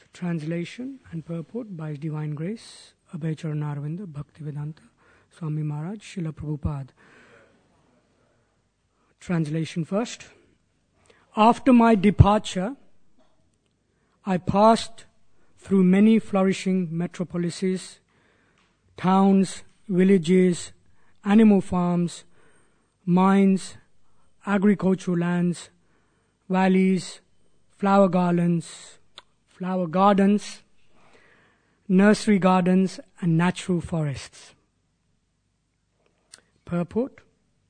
Translation and purport by His Divine Grace, Abhay Charanarvinda, Bhaktivedanta, Swami Maharaj, Srila Prabhupada. Translation first. After my departure, I passed through many flourishing metropolises, towns, villages, animal farms, mines, agricultural lands, valleys, flower gardens, nursery gardens, and natural forests. Purport.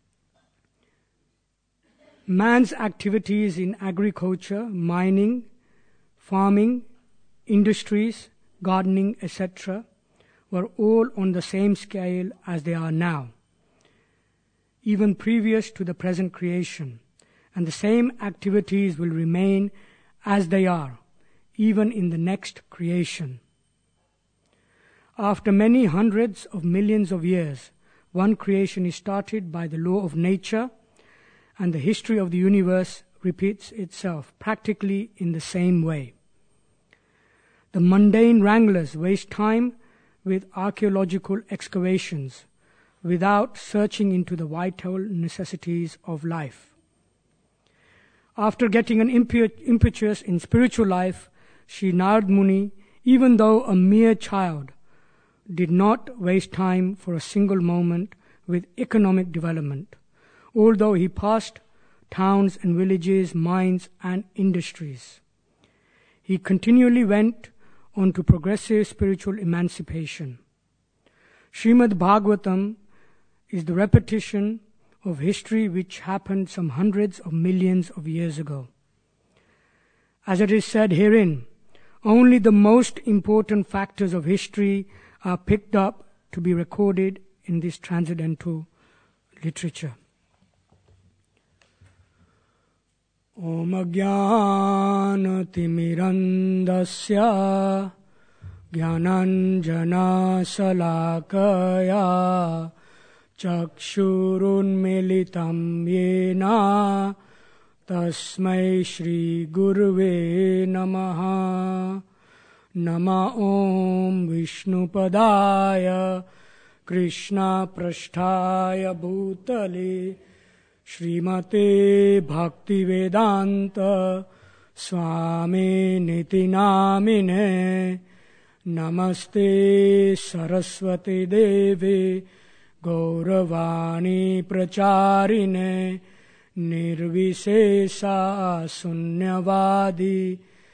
Man's activities in agriculture, mining, farming, industries, gardening, etc. were all on the same scale as they are now, even previous to the present creation, and the same activities will remain as they are, even in the next creation. After many hundreds of millions of years, one creation is started by the law of nature, and the history of the universe repeats itself practically in the same way. The mundane wranglers waste time with archaeological excavations without searching into the vital necessities of life. After getting an impetus in spiritual life, Sri Narad Muni, even though a mere child, did not waste time for a single moment with economic development, although he passed towns and villages, mines and industries. He continually went on to progressive spiritual emancipation. Srimad Bhagavatam is the repetition of history which happened some hundreds of millions of years ago. As it is said herein, only the most important factors of history are picked up to be recorded in this transcendental literature. Om Ajnana Timirandasya Jnananjana Salakaya Chakshurunmilitam Yena Tasmai Shri Gurve Namaha. Nama Om Vishnupadaya Krishna Prasthaya Bhutale Srimate Bhaktivedanta Swami Niti Namine. Namaste Saraswati Devi Gauravani Pracharine Nirvisesa Sunyavadi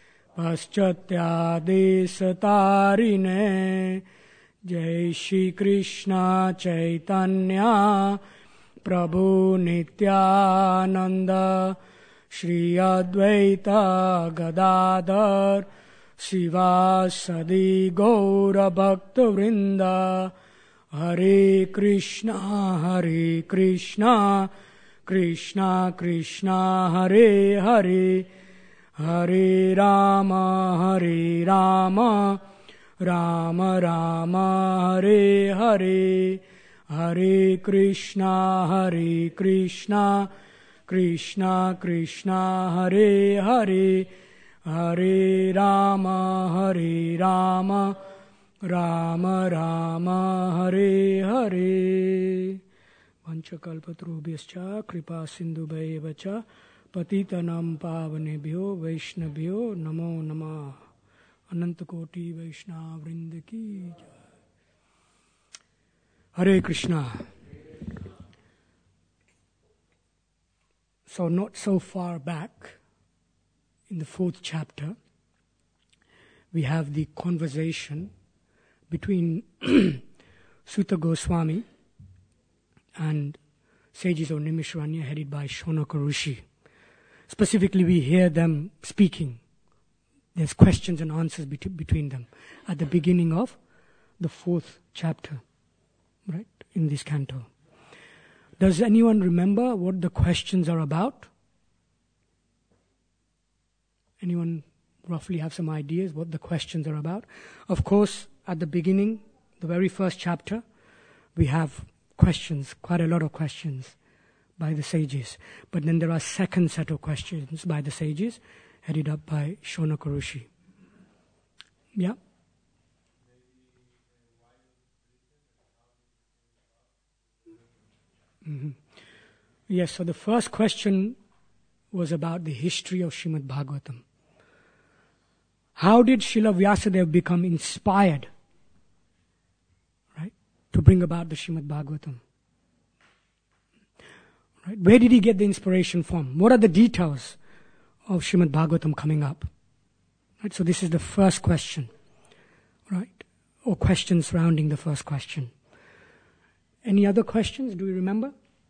Paschatyadesatarine. Jai Shri Krishna Chaitanya Prabhu Nityananda Shri Advaita Gadadhar Sivasadi Gaura Bhakta Vrinda. Hare Krishna Krishna Krishna Hare Hare, Hare Rama Rama Rama Hare Hare, Hare Krishna Krishna Krishna Hare Hare, Hare Rama Rama Rama Hare Hare. Vanchakalpatrubhyascha kripa sindhubhaivacha patitanam pavanebhyo vaishnavyo namo namah. Anantakoti Vaishnava Vrinda ki jai. Hare Krishna. So not so far back, in the 4th chapter, we have the conversation between Sutta Goswami and sages of Naimisharanya headed by Shonaka Rishi. Specifically, we hear them speaking. There's questions and answers between them at the beginning of the 4th chapter, right, in this canto. Does anyone remember what the questions are about? Anyone roughly have some ideas what the questions are about? Of course, at the beginning, the very first chapter, we have questions, quite a lot of questions by the sages. But then there are second set of questions by the sages, headed up by Shonaka Rishi. Yeah. Mm-hmm. Yes, so the first question was about the history of Srimad Bhagavatam. How did Srila Vyasadeva become inspired, right, to bring about the Srimad Bhagavatam? Right? Where did he get the inspiration from? What are the details of Srimad Bhagavatam coming up? Right? So this is the first question, right? Or questions surrounding the first question. Any other questions? Do you remember?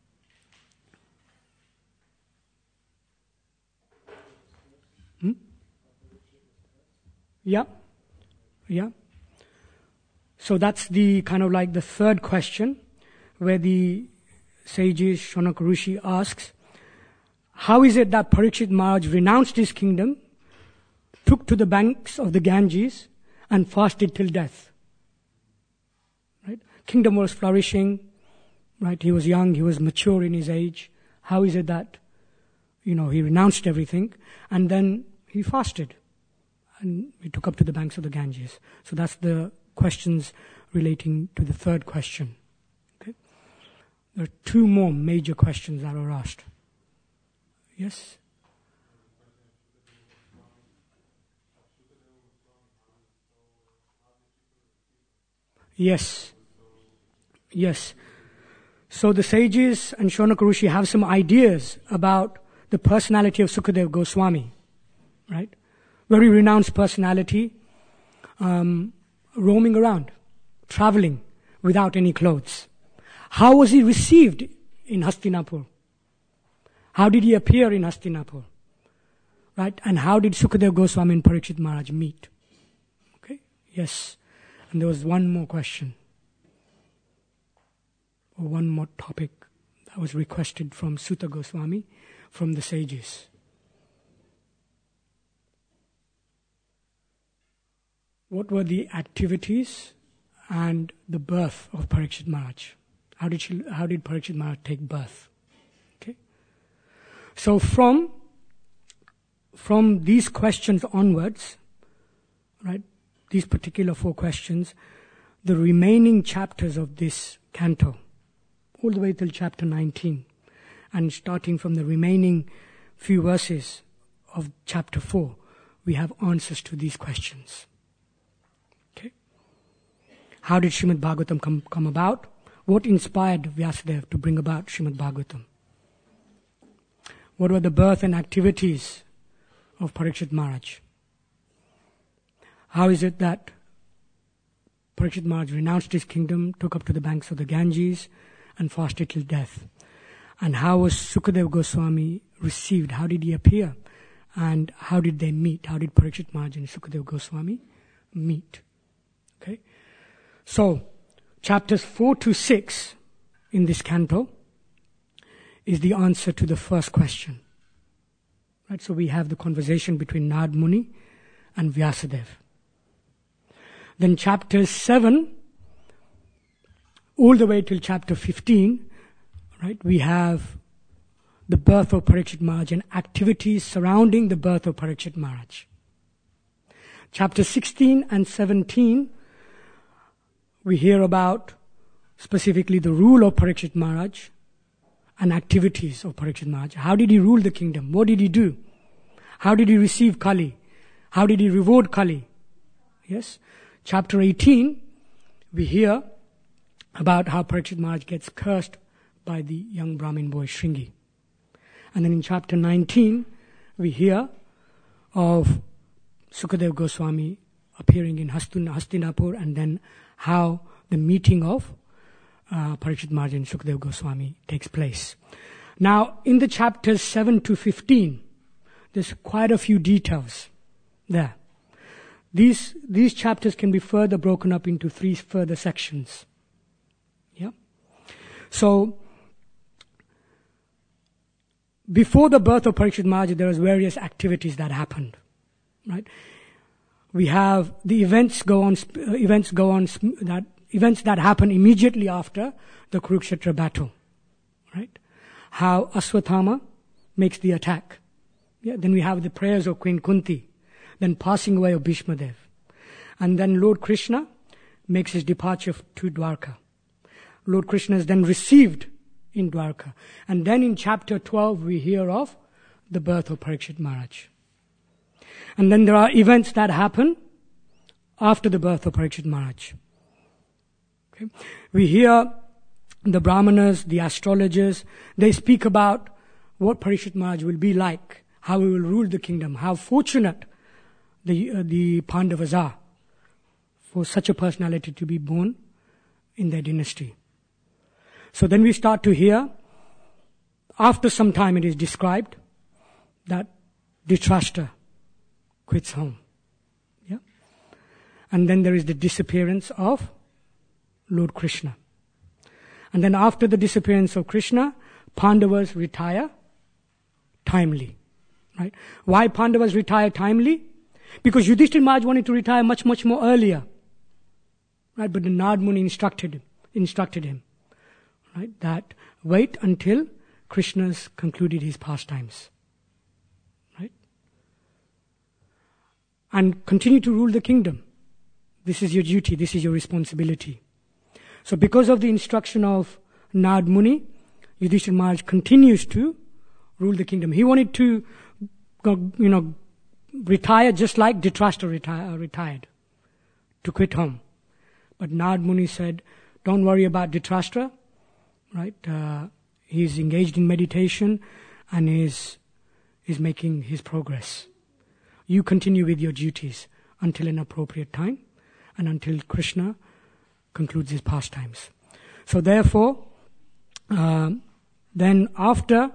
Yeah. Yeah. So that's the kind of like the third question, where the sages, Shonaka Rishi asks, how is it that Parikshit Maharaj renounced his kingdom, took to the banks of the Ganges, and fasted till death? Right? Kingdom was flourishing, right? He was young, he was mature in his age. How is it that, he renounced everything, and then he fasted, and he took up to the banks of the Ganges? So that's the questions relating to the third question. Okay? There are two more major questions that are asked. Yes? Yes. Yes. So the sages and Shonaka Rishi have some ideas about the personality of Sukadeva Goswami, right? Very renounced personality, roaming around, traveling without any clothes. How was he received in Hastinapur? How did he appear in Hastinapur? Right? And how did Sukadeva Goswami and Parikshit Maharaj meet? Okay? Yes. And there was one more question, or one more topic that was requested from Sutta Goswami, from the sages. What were the activities and the birth of Parikshit Maharaj? How did Parikshit Maharaj take birth? Okay. So from these questions onwards, right, these particular 4 questions, the remaining chapters of this canto, all the way till chapter 19, and starting from the remaining few verses of chapter 4, we have answers to these questions. Okay? How did Srimad Bhagavatam come about? What inspired Vyasadeva to bring about Srimad Bhagavatam? What were the birth and activities of Parikshit Maharaj? How is it that Parikshit Maharaj renounced his kingdom, took up to the banks of the Ganges, and fasted till death? And how was Sukadeva Goswami received? How did he appear? And how did they meet? How did Parikshit Maharaj and Sukadeva Goswami meet? Okay? So, chapters 4 to 6 in this canto is the answer to the first question. Right? So we have the conversation between Narad Muni and Vyasadeva. Then chapters 7 all the way till chapter 15, right, we have the birth of Parikshit Maharaj and activities surrounding the birth of Parikshit Maharaj. Chapter 16 and 17, we hear about specifically the rule of Parikshit Maharaj and activities of Parikshit Maharaj. How did he rule the kingdom? What did he do? How did he receive Kali? How did he reward Kali? Yes. Chapter 18, we hear about how Parikshit Maharaj gets cursed by the young Brahmin boy Shringi. And then in chapter 19, we hear of Sukadeva Goswami appearing in Hastinapur, and then how the meeting of Parikshit Maharaj and Sukadeva Goswami takes place. Now, in the chapters 7 to 15, there's quite a few details there. These chapters can be further broken up into 3 further sections. Yeah. So, before the birth of Parikshit Maharaj, there was various activities that happened. Right. We have the events that happen immediately after the Kurukshetra battle. Right. How Aswathama makes the attack. Yeah. Then we have the prayers of Queen Kunti. Then passing away of Bhishma Dev. And then Lord Krishna makes his departure to Dwarka. Lord Krishna is then received in Dwarka. And then in chapter 12 we hear of the birth of Parikshit Maharaj. And then there are events that happen after the birth of Parikshit Maharaj. Okay. We hear the Brahmanas, the astrologers, they speak about what Parikshit Maharaj will be like, how he will rule the kingdom, how fortunate the Pandavas are for such a personality to be born in their dynasty. So then we start to hear, after some time it is described, that Dhritarashtra quits home. Yeah? And then there is the disappearance of Lord Krishna. And then after the disappearance of Krishna, Pandavas retire timely. Right? Why Pandavas retire timely? Because Yudhishthira Maharaj wanted to retire much, much more earlier. Right? But the Narad Muni instructed him, right, that wait until Krishna's concluded his pastimes. Right? And continue to rule the kingdom. This is your duty, this is your responsibility. So because of the instruction of Narad Muni, Yudhishthira Maharaj continues to rule the kingdom. He wanted to retire just like Dhritarashtra retired, to quit home. But Narad Muni said, don't worry about Dhritarashtra, right? He's engaged in meditation and is making his progress. You continue with your duties until an appropriate time and until Krishna concludes his pastimes. So therefore, then after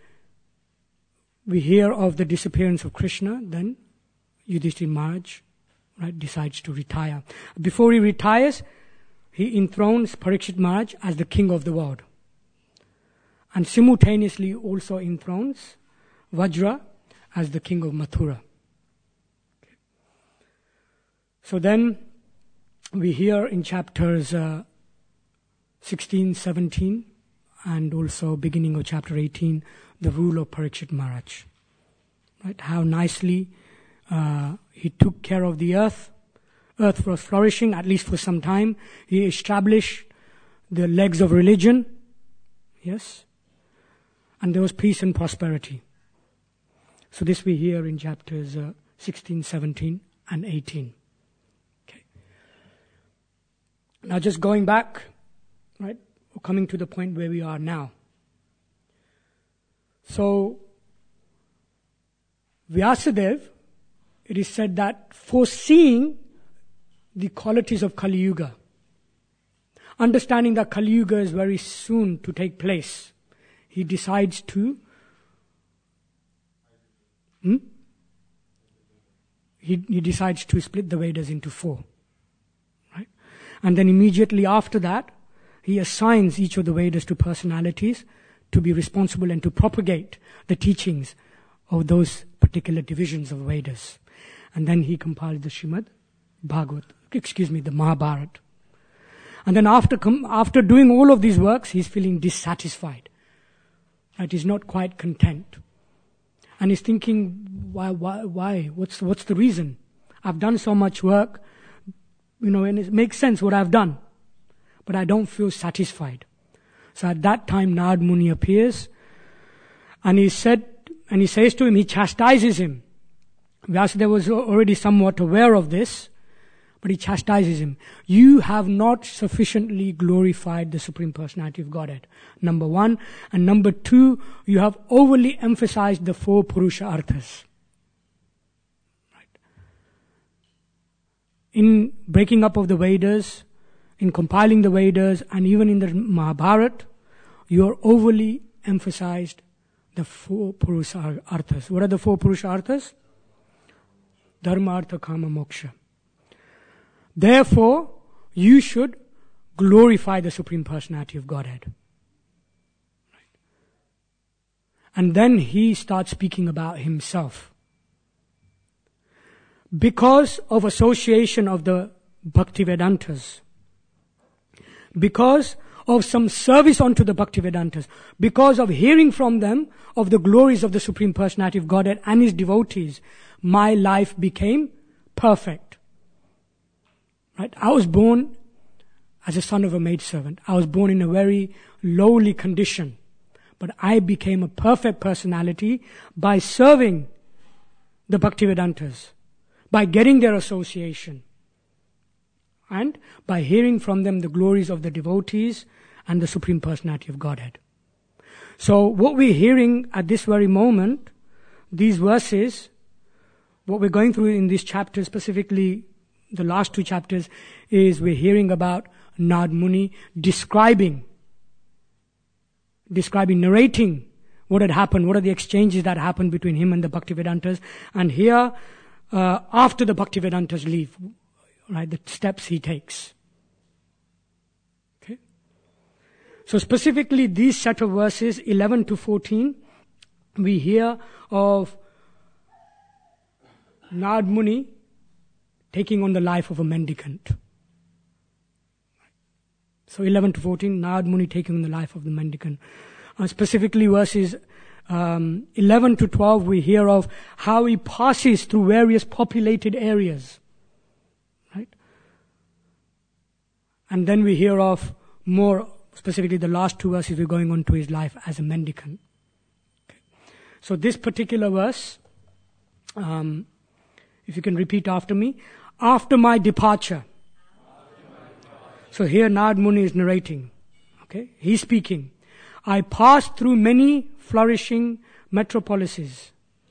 we hear of the disappearance of Krishna, then Yudhishthira Maharaj, right, decides to retire. Before he retires, he enthrones Parikshit Maharaj as the king of the world. And simultaneously also enthrones Vajra as the king of Mathura. Okay. So then we hear in chapters 16, 17 and also beginning of chapter 18, the rule of Parikshit Maharaj. Right? How nicely he took care of the earth. Earth was flourishing, at least for some time. He established the legs of religion. Yes. And there was peace and prosperity. So this we hear in chapters 16, 17 and 18. Okay. Now just going back, right, coming to the point where we are now. So, Vyasadeva, it is said that foreseeing the qualities of Kali Yuga, understanding that Kali Yuga is very soon to take place, he decides to he decides to split the Vedas into 4. Right? And then immediately after that, he assigns each of the Vedas to personalities to be responsible and to propagate the teachings of those particular divisions of Vedas. And then he compiled the the Mahabharata. And then after doing all of these works, he's feeling dissatisfied. Right? He's not quite content. And he's thinking, why? What's the reason? I've done so much work, and it makes sense what I've done. But I don't feel satisfied. So at that time, Narad Muni appears, and he says to him, he chastises him. Vyasadeva was already somewhat aware of this, but he chastises him. You have not sufficiently glorified the Supreme Personality of Godhead. Number 1. And number 2, you have overly emphasized the 4 Purusha Arthas. Right. In breaking up of the Vedas, in compiling the Vedas, and even in the Mahabharata, you are overly emphasized the 4 Purusha Arthas. What are the 4 Purusha Arthas? Dharma, Artha, Kama, Moksha. Therefore, you should glorify the Supreme Personality of Godhead. Right. And then he starts speaking about himself. Because of association of the Bhaktivedantas, because of some service unto the Bhaktivedantas, because of hearing from them of the glories of the Supreme Personality of Godhead and His devotees, my life became perfect. Right? I was born as a son of a maidservant. I was born in a very lowly condition. But I became a perfect personality by serving the Bhaktivedantas, by getting their association, and by hearing from them the glories of the devotees and the Supreme Personality of Godhead. So what we're hearing at this very moment, these verses, what we're going through in this chapter, specifically the last 2 chapters, is we're hearing about Narad Muni describing, narrating what had happened, what are the exchanges that happened between him and the Bhaktivedantas. And here, after the Bhaktivedantas leave, right, the steps he takes. Okay. So specifically these set of verses, 11 to 14, we hear of Narad Muni taking on the life of a mendicant. So 11 to 14, Narad Muni taking on the life of the mendicant. Specifically verses 11 to 12, we hear of how he passes through various populated areas. Right? And then we hear of more, specifically the last 2 verses, we're going on to his life as a mendicant. Okay. So this particular verse, if you can repeat after me, after my departure. So here Narad Muni is narrating. Okay, he's speaking. I passed through many flourishing metropolises,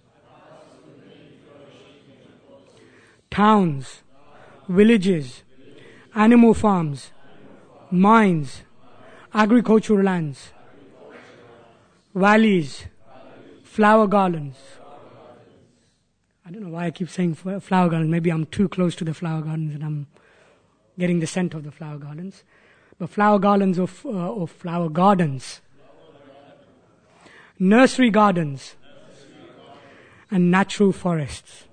towns, villages, animal farms, mines, agricultural lands, valleys, flower gardens. I don't know why I keep saying flower gardens. Maybe I'm too close to the flower gardens and I'm getting the scent of the flower gardens. But flower gardens of flower gardens, nursery gardens, and natural forests.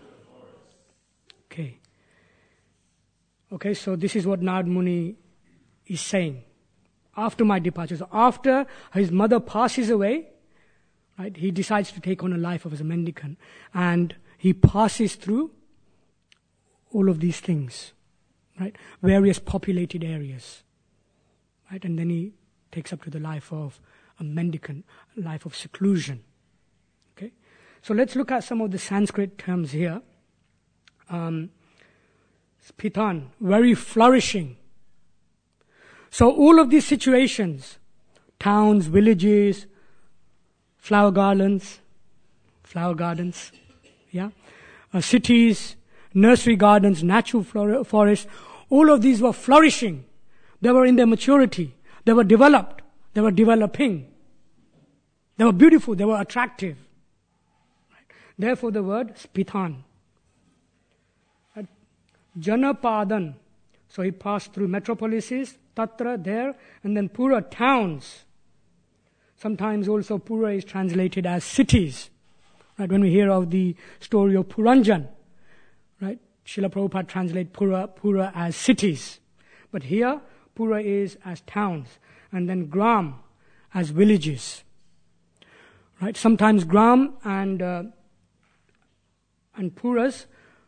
Okay, so this is what Narad Muni is saying. After my departure, so after his mother passes away, right, he decides to take on a life of as a mendicant. And he passes through all of these things, right? Various populated areas, right? And then he takes up to the life of a mendicant, a life of seclusion. Okay? So let's look at some of the Sanskrit terms here. Spitan, very flourishing. So all of these situations, towns, villages, flower gardens, yeah, cities, nursery gardens, natural forests, all of these were flourishing. They were in their maturity. They were developed. They were developing. They were beautiful. They were attractive. Right? Therefore the word Spitan. Right? Janapadan. So he passed through metropolises, Tatra, there, and then Pura, towns. Sometimes also Pura is translated as cities. Right? When we hear of the story of Puranjan, right? Srila Prabhupada translates Pura as cities. But here, Pura is as towns. And then Gram as villages. Right? Sometimes Gram and Puras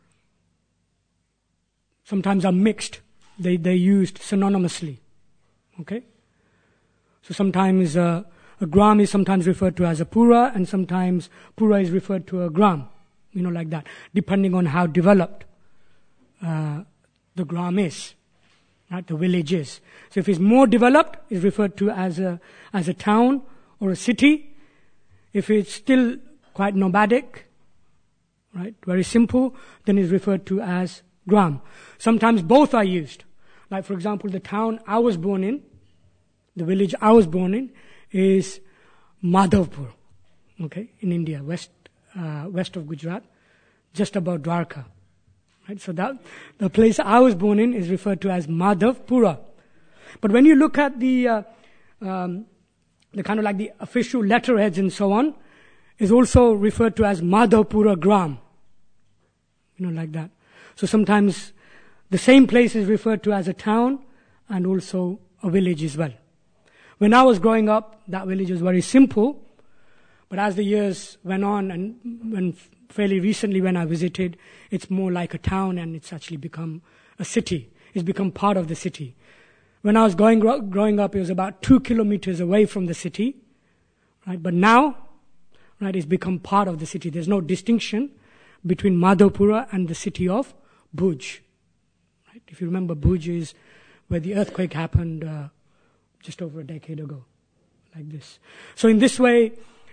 sometimes are mixed. They're used synonymously. Okay? So sometimes a gram is sometimes referred to as a Pura, and sometimes Pura is referred to a gram. Like that, depending on how developed the gram is, right? The village is. So if it's more developed, it's referred to as a town or a city. If it's still quite nomadic, right, very simple, then it's referred to as gram. Sometimes both are used. Like for example, the town I was born in, the village I was born in, is Madhavpur, okay, in India, west of Gujarat, just above Dwarka. Right? So that the place I was born in is referred to as Madhavpura. But when you look at the kind of like the official letterheads and so on, is also referred to as Madhavpura Gram. Like that. So sometimes the same place is referred to as a town and also a village as well. When I was growing up, that village was very simple. But as the years went on, and when fairly recently when I visited, it's more like a town and it's actually become a city. it's become part of the city. When I was growing up, it was about 2 kilometers away from the city, right? But now, right, it's become part of the city. There's no distinction between Madhopura and the city of Bhuj. Right? If you remember, Bhuj is where the earthquake happened just over a decade ago, like this. So in this way,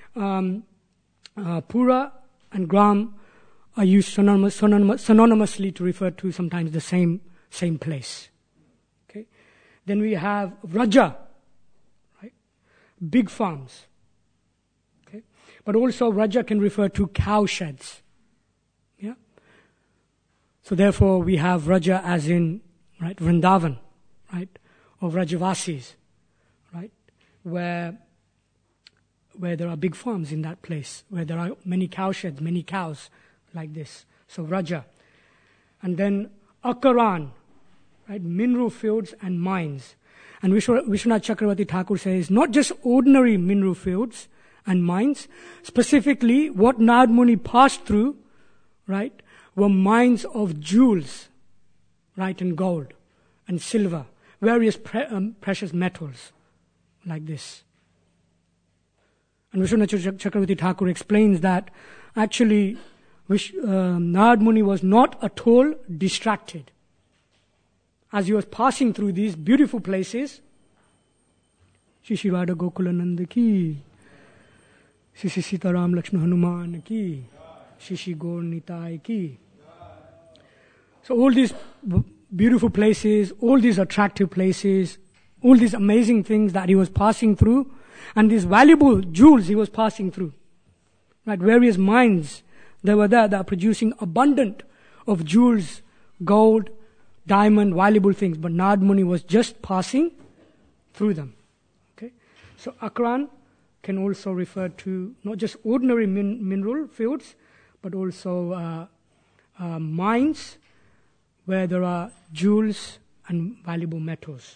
Pura and Gram are used synonymously to refer to sometimes the same place. Okay. Then we have Raja, right? Big farms. Okay. But also Raja can refer to cow sheds. Yeah. So therefore we have Raja as in, right, Vrindavan, right, or Rajavasis, right, where there are big farms in that place, where there are many cow sheds, many cows, like this. So Raja. And then Akaran, right, mineral fields and mines. And Vishwanath Chakravarti Thakur says, not just ordinary mineral fields and mines, specifically what Nard Muni passed through, right, were mines of jewels, right, and gold and silver, various precious metals, like this. And Vishwanath Chakravarti Thakur explains that actually Nard Muni was not at all distracted. As he was passing through these beautiful places, Shri Radha Gokulananda ki, Shri Sitaram Lakshmana Hanuman ki, Shri Gaur Nitai ki. So all these beautiful places, all these attractive places, all these amazing things that he was passing through, and these valuable jewels he was passing through, right? Various mines that were there that are producing abundant of jewels, gold, diamond, valuable things. But Nard Muni was just passing through them. Okay, so Akran can also refer to not just ordinary mineral fields, but also mines where there are jewels and valuable metals.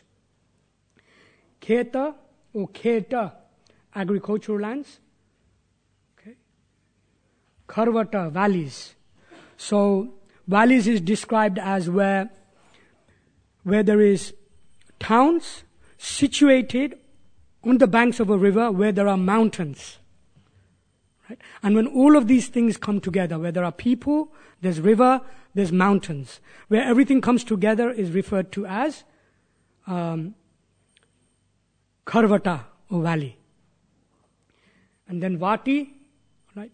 Kheta or Kheta, agricultural lands. Okay. Karvata, valleys. So valleys is described as where there is towns situated on the banks of a river where there are mountains. Right? And when all of these things come together, where there are people, there's river, there's mountains, where everything comes together is referred to as Karvata or valley. And then Vati, right,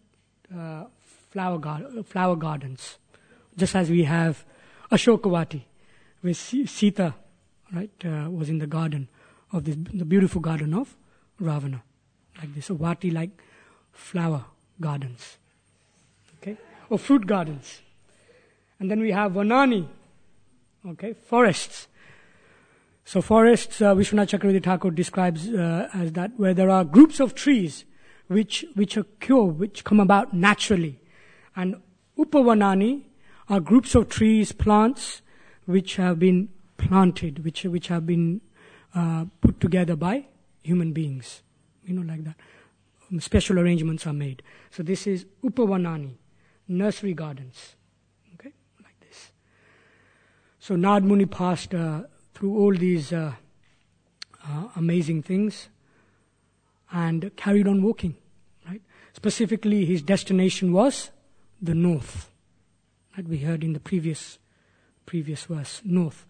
flower gardens, just as we have Ashokavati, where Sita, right, was in the garden of the beautiful garden of Ravana, like this. So Vati, like flower gardens, okay, or fruit gardens. And then we have Vanani, okay, forests. So forests, Vishwanath Chakravarti Thakur describes as that where there are groups of trees which occur, which come about naturally. And Upavanani are groups of trees, plants, which have been planted, which have been put together by human beings. Like that. Special arrangements are made. So this is Upavanani, nursery gardens. Okay, like this. So Nard Muni passed through all these amazing things and carried on walking. Right? Specifically, his destination was the north. Right? We heard in the previous verse, north.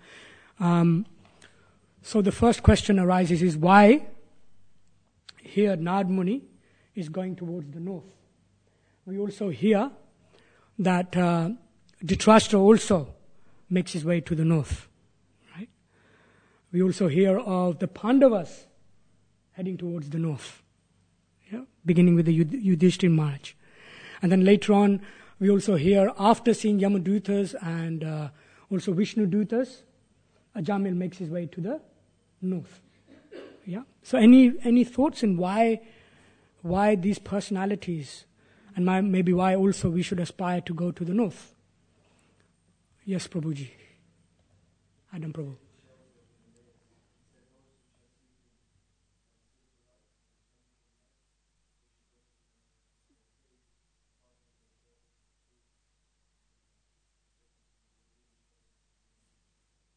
So the first question arises is why here Nard Muni is going towards the north. We also hear that Dhritarashtra also makes his way to the north. Right? We also hear of the Pandavas heading towards the north, beginning with the Yudhishthira Maharaj. And then later on, we also hear, after seeing Yamadutas and also Vishnu Dutas, Ajamil makes his way to the north. Yeah. So any thoughts on why these personalities, and maybe why also we should aspire to go to the north? Yes, Prabhuji. Adam Prabhu.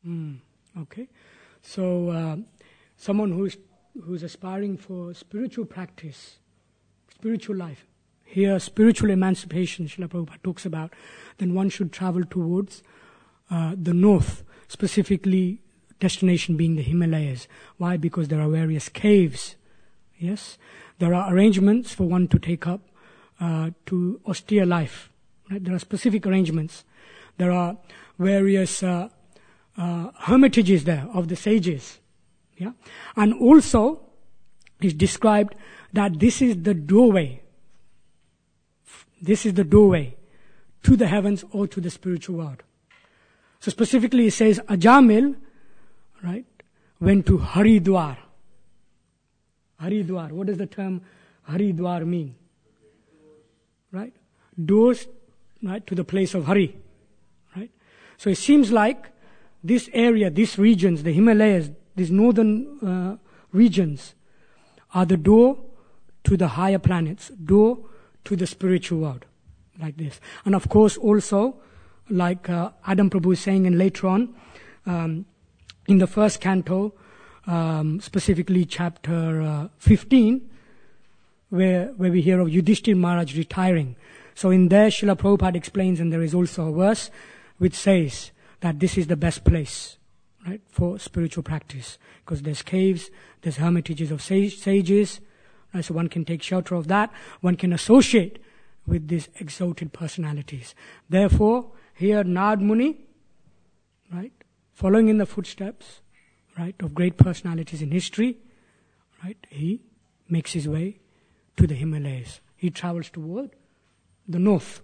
Okay. So someone who's aspiring for spiritual practice, spiritual life, here spiritual emancipation, Srila Prabhupada talks about, then one should travel towards the north, specifically destination being the Himalayas. Why? Because there are various caves. Yes, there are arrangements for one to take up to austere life. Right? There are specific arrangements. There are various hermitages there of the sages. Yeah, and also it's described that this is the doorway. This is the doorway to the heavens or to the spiritual world. So specifically it says Ajamil, right, went to Haridwar. Haridwar. What does the term Haridwar mean? Right? Doors, right, to the place of Hari. Right? So it seems like this area, these regions, the Himalayas, these northern regions are the door to the higher planets, door to the spiritual world, like this. And of course also, like Adam Prabhu is saying, and later on, in the first canto, specifically chapter 15, where we hear of Yudhishthir Maharaj retiring. So in there, Srila Prabhupada explains, and there is also a verse which says that this is the best place, right, for spiritual practice, because there's caves, there's hermitages of sages, right, so one can take shelter of that, one can associate with these exalted personalities. Therefore, here Narad Muni, right, following in the footsteps, right, of great personalities in history, right, he makes his way to the Himalayas. He travels toward the north.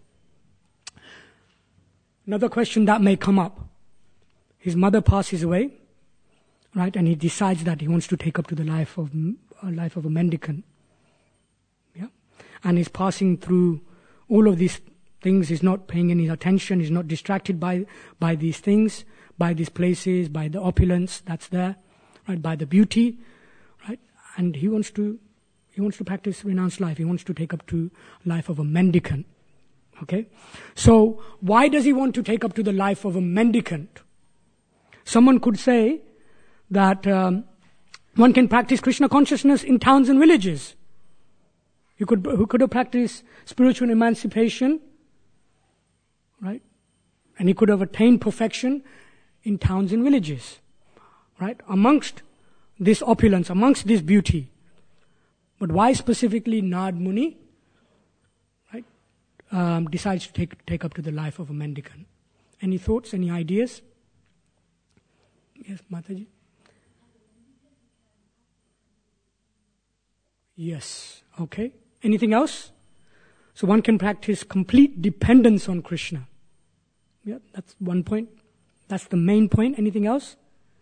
Another question that may come up. His mother passes away, right, and he decides that he wants to take up to the life of a mendicant. Yeah, and he's passing through all of these things. He's not paying any attention. He's not distracted by these things, by these places, by the opulence that's there, right, by the beauty, right, and he wants to practice renounced life. He wants to take up to life of a mendicant. Okay, so why does he want to take up to the life of a mendicant? Someone could say that one can practice Krishna consciousness in towns and villages. Who could have practiced spiritual emancipation, right? And he could have attained perfection in towns and villages, right? Amongst this opulence, amongst this beauty. But why specifically Narad Muni, right, decides to take up to the life of a mendicant? Any thoughts, any ideas? Yes, Mataji? Yes, okay. Anything else? So one can practice complete dependence on Krishna. Yeah, that's one point. That's the main point. Anything else?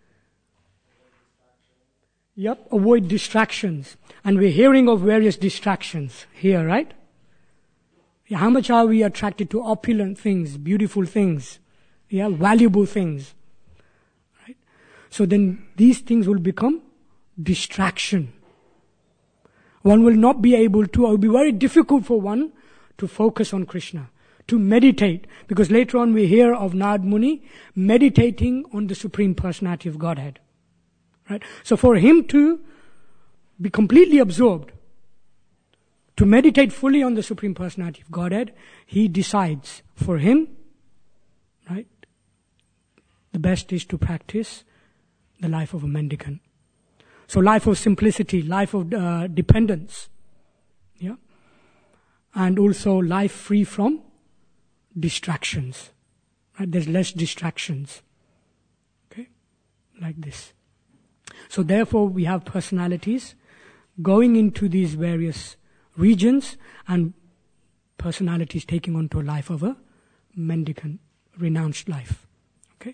Yep, avoid distractions. And we're hearing of various distractions here, right? Yeah, how much are we attracted to opulent things, beautiful things, yeah, valuable things? Right? So then these things will become distraction. One will not be able to, or it will be very difficult for one to focus on Krishna, to meditate, because later on we hear of Narad Muni meditating on the Supreme Personality of Godhead. Right? So for him to be completely absorbed, to meditate fully on the Supreme Personality of Godhead, he decides for him, right, the best is to practice the life of a mendicant. So life of simplicity, life of dependence, yeah, and also life free from distractions. Right? There's less distractions. Okay, like this. So therefore, we have personalities going into these various regions, and personalities taking on to a life of a mendicant, renounced life. Okay.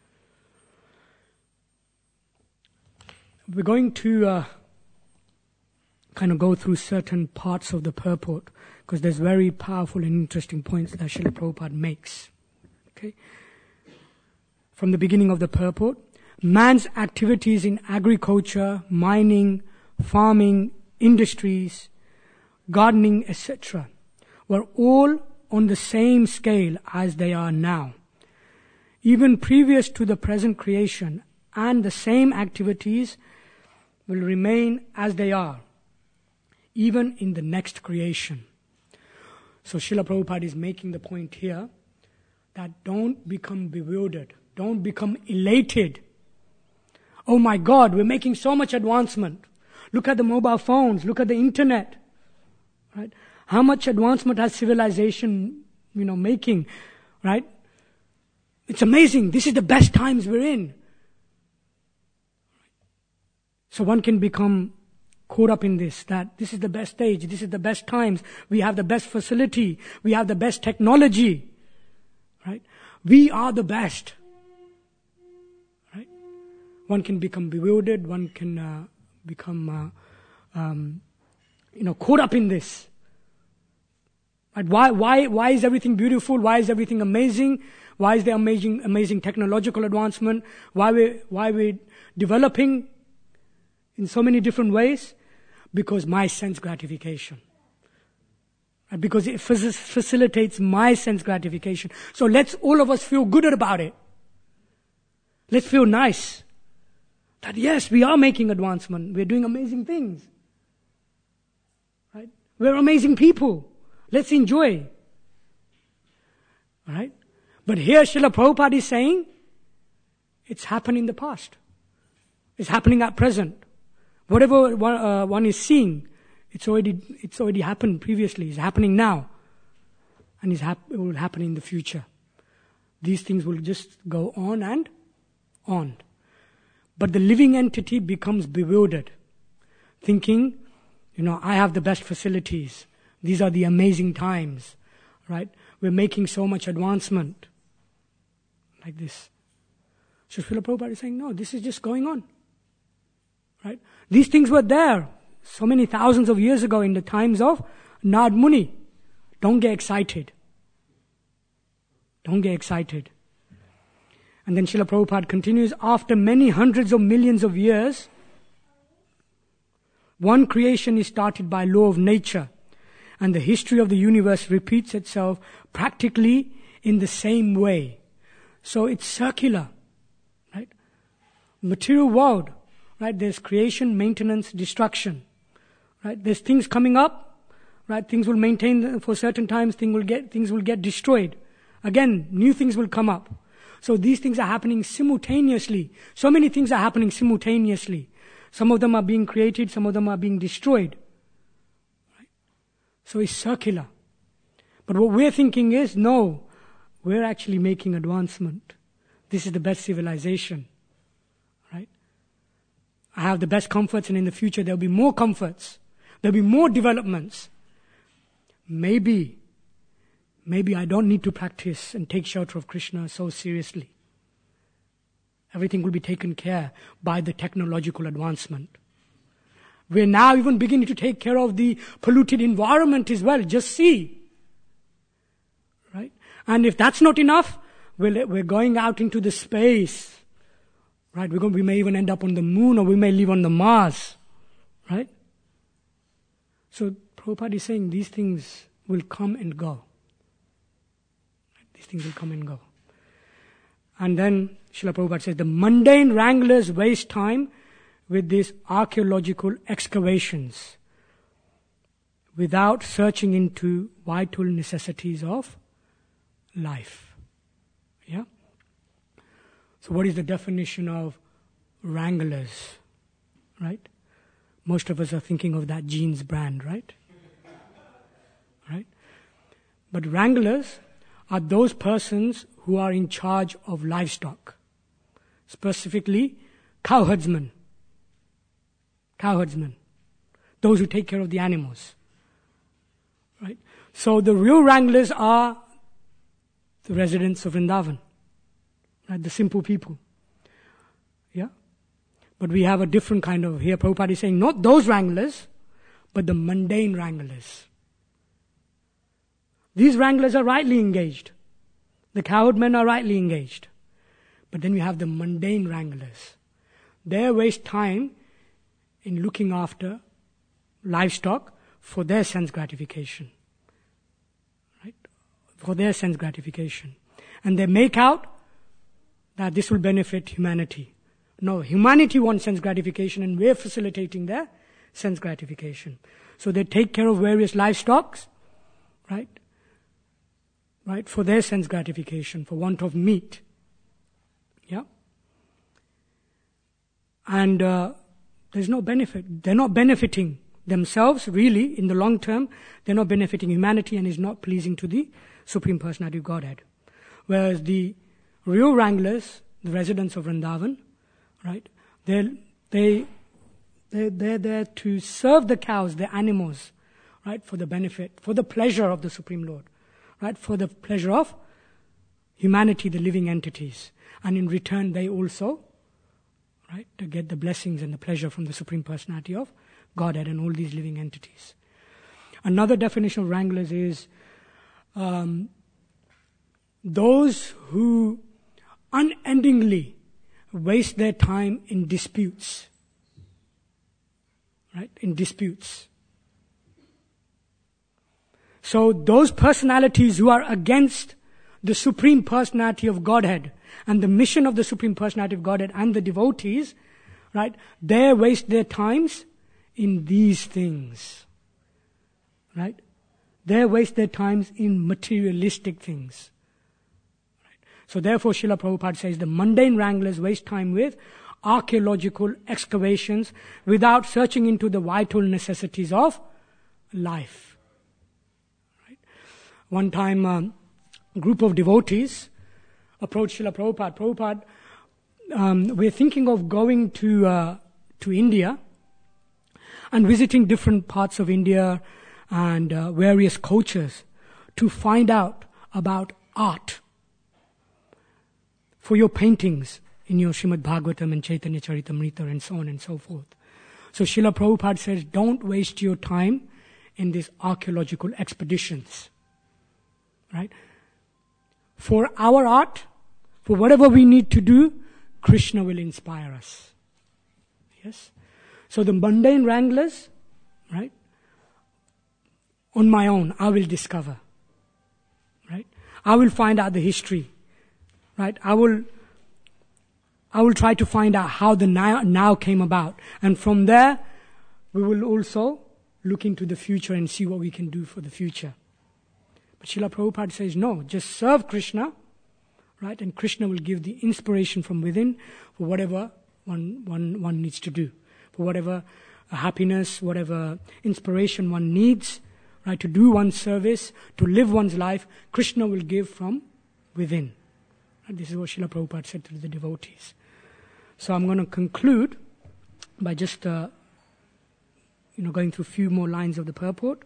We're going to kind of go through certain parts of the purport, because there's very powerful and interesting points that Srila Prabhupada makes. Okay. From the beginning of the purport, man's activities in agriculture, mining, farming, industries, gardening, etc., were all on the same scale as they are now. even previous to the present creation, and the same activities will remain as they are, even in the next creation. So Srila Prabhupada is making the point here that don't become bewildered, don't become elated. Oh my God, we're making so much advancement. Look at the mobile phones, look at the internet. Right? How much advancement has civilization, making, right? It's amazing. This is the best times we're in. So one can become caught up in this, that this is the best stage, this is the best times, we have the best facility, we have the best technology, right? We are the best, right? One can become bewildered, one can become, caught up in this. Right? Why is everything beautiful? Why is everything amazing? Why is there amazing technological advancement? Why we're developing in so many different ways? Because my sense gratification. Right? Because it facilitates my sense gratification. So let's all of us feel good about it. Let's feel nice. That yes, we are making advancement. We're doing amazing things. Right? We're amazing people. Let's enjoy. Right? But here Srila Prabhupada is saying, it's happened in the past. It's happening at present. Whatever one is seeing, it's already happened previously. It's happening now. And it will happen in the future. These things will just go on and on. But the living entity becomes bewildered, thinking, I have the best facilities. These are the amazing times, right? We're making so much advancement. Like this. So Srila Prabhupada is saying, no, this is just going on. Right? These things were there so many thousands of years ago in the times of Nard Muni. Don't get excited. Don't get excited. And then Srila Prabhupada continues, after many hundreds of millions of years, one creation is started by law of nature, and the history of the universe repeats itself practically in the same way. So it's circular, right? Material world, right? There's creation, maintenance, destruction, right? There's things coming up, right? Things will maintain for certain times, things will get destroyed. Again, new things will come up. So these things are happening simultaneously. So many things are happening simultaneously. Some of them are being created, some of them are being destroyed. Right? So it's circular. But what we're thinking is, no, we're actually making advancement. This is the best civilization. Right? I have the best comforts, and in the future there'll be more comforts. There'll be more developments. Maybe I don't need to practice and take shelter of Krishna so seriously. Everything will be taken care by the technological advancement. We're now even beginning to take care of the polluted environment as well. Just see. Right? And if that's not enough, we're going out into the space. Right? We may even end up on the moon, or we may live on the Mars. Right? So Prabhupada is saying these things will come and go. These things will come and go. And then Srila Prabhupada says, the mundane wranglers waste time with these archaeological excavations without searching into vital necessities of life. Yeah? So what is the definition of wranglers? Right? Most of us are thinking of that jeans brand, right? Right? But wranglers are those persons who are in charge of livestock. Specifically, cowherdsmen. Those who take care of the animals. Right? So the real wranglers are the residents of Vrindavan. Right? The simple people. Yeah? But we have a different kind of, here Prabhupada is saying, not those wranglers, but the mundane wranglers. These wranglers are rightly engaged. The cowherdmen are rightly engaged. But then we have the mundane wranglers. They waste time in looking after livestock for their sense gratification. Right? For their sense gratification. And they make out that this will benefit humanity. No, humanity wants sense gratification and we're facilitating their sense gratification. So they take care of various livestock, right, for their sense gratification, for want of meat. Yeah? And there's no benefit. They're not benefiting themselves, really, in the long term. They're not benefiting humanity and is not pleasing to the Supreme Personality of Godhead. Whereas the real wranglers, the residents of Vrindavan, right, they're there to serve the cows, the animals, right, for the benefit, for the pleasure of the Supreme Lord, right, for the pleasure of humanity, the living entities. And in return, they also, right, to get the blessings and the pleasure from the Supreme Personality of Godhead and all these living entities. Another definition of wranglers is those who unendingly waste their time in disputes. Right? In disputes. So those personalities who are against the Supreme Personality of Godhead and the mission of the Supreme Personality of Godhead and the devotees, right, they waste their times in these things. Right? They waste their times in materialistic things. Right? So therefore Srila Prabhupada says the mundane wranglers waste time with archaeological excavations without searching into the vital necessities of life. Right? One time a group of devotees approached Srila Prabhupada. We're thinking of going to India and visiting different parts of India and various cultures to find out about art for your paintings in your Srimad Bhagavatam and Chaitanya Charitamrita and so on and so forth. So Srila Prabhupada says, don't waste your time in these archaeological expeditions. Right? For our art, for whatever we need to do, Krishna will inspire us. Yes? So the mundane wranglers, right? On my own, I will discover. Right? I will find out the history. Right? I will try to find out how the now came about. And from there, we will also look into the future and see what we can do for the future. But Srila Prabhupada says, no, just serve Krishna, right? And Krishna will give the inspiration from within for whatever one needs to do. For whatever happiness, whatever inspiration one needs, right? To do one's service, to live one's life, Krishna will give from within. And this is what Srila Prabhupada said to the devotees. So I'm going to conclude by just, going through a few more lines of the purport.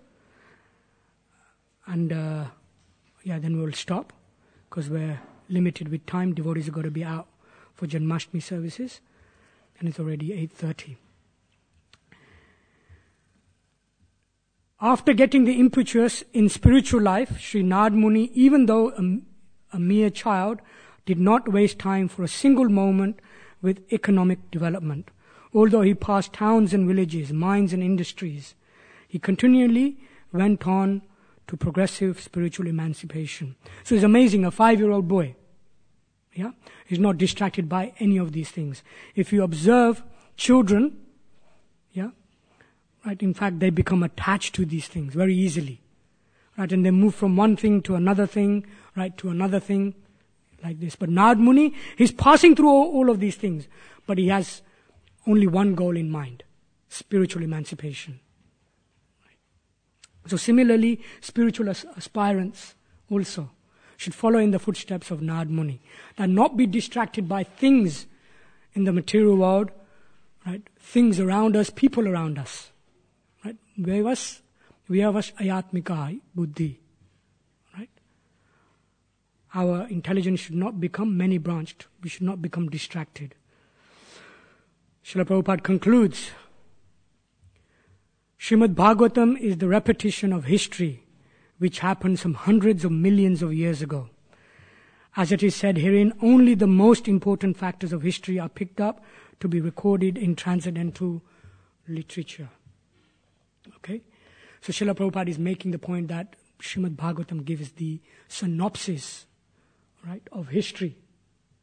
And, then we'll stop because we're limited with time. Devotees are going to be out for Janmashtami services. And it's already 8:30. After getting the impetus in spiritual life, Sri Nard Muni, even though a mere child, did not waste time for a single moment with economic development. Although he passed towns and villages, mines and industries, he continually went on to progressive spiritual emancipation. So it's amazing, a 5-year-old boy, is not distracted by any of these things. If you observe children, right, in fact, they become attached to these things very easily. Right, and they move from one thing to another thing, right, to another thing, like this. But Nard Muni, he's passing through all of these things, but he has only one goal in mind, spiritual emancipation. So similarly, spiritual aspirants also should follow in the footsteps of Nard Muni, and not be distracted by things in the material world, right? Things around us, people around us, right? Vyavas ayatmika buddhi, right? Our intelligence should not become many-branched. We should not become distracted. Srila Prabhupada concludes, Srimad Bhagavatam is the repetition of history which happened some hundreds of millions of years ago. As it is said herein, only the most important factors of history are picked up to be recorded in transcendental literature. Okay? So Srila Prabhupada is making the point that Srimad Bhagavatam gives the synopsis, right, of history.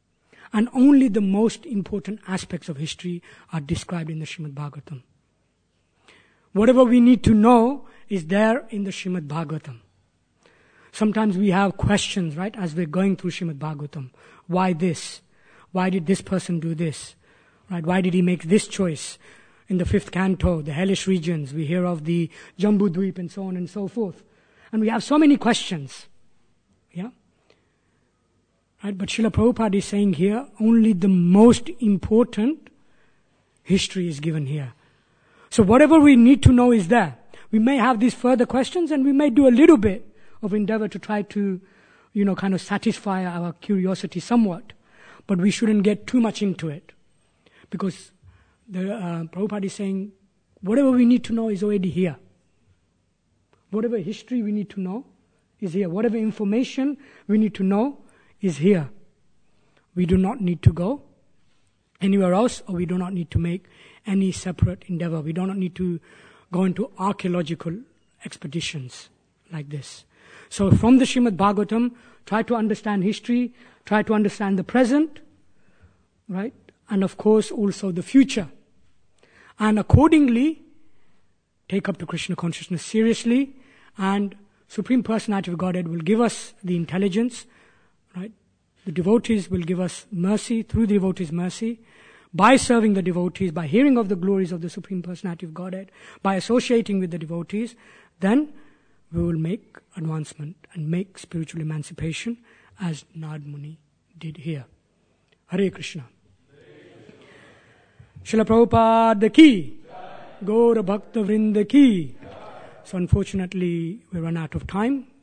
And only the most important aspects of history are described in the Srimad Bhagavatam. Whatever we need to know is there in the Srimad Bhagavatam. Sometimes we have questions, right, as we're going through Srimad Bhagavatam. Why this? Why did this person do this? Right? Why did he make this choice? In the 5th canto, the hellish regions, we hear of the Jambudvip and so on and so forth. And we have so many questions. Yeah? Right? But Srila Prabhupada is saying here, only the most important history is given here. So whatever we need to know is there. We may have these further questions and we may do a little bit of endeavor to try to, kind of satisfy our curiosity somewhat. But we shouldn't get too much into it. Because the Prabhupada is saying, whatever we need to know is already here. Whatever history we need to know is here. Whatever information we need to know is here. We do not need to go anywhere else, or we do not need to make any separate endeavor. We do not need to go into archaeological expeditions like this. So from the Srimad Bhagavatam, try to understand history, try to understand the present, right? And of course also the future. And accordingly, take up to Krishna consciousness seriously, and Supreme Personality of Godhead will give us the intelligence, right? The devotees will give us mercy, through the devotees' mercy, by serving the devotees, by hearing of the glories of the Supreme Personality of Godhead, by associating with the devotees, then we will make advancement and make spiritual emancipation as Narad Muni did here. Hare Krishna. Srila Prabhupada ki, Gaura Bhakta Vrinda ki. So unfortunately we run out of time.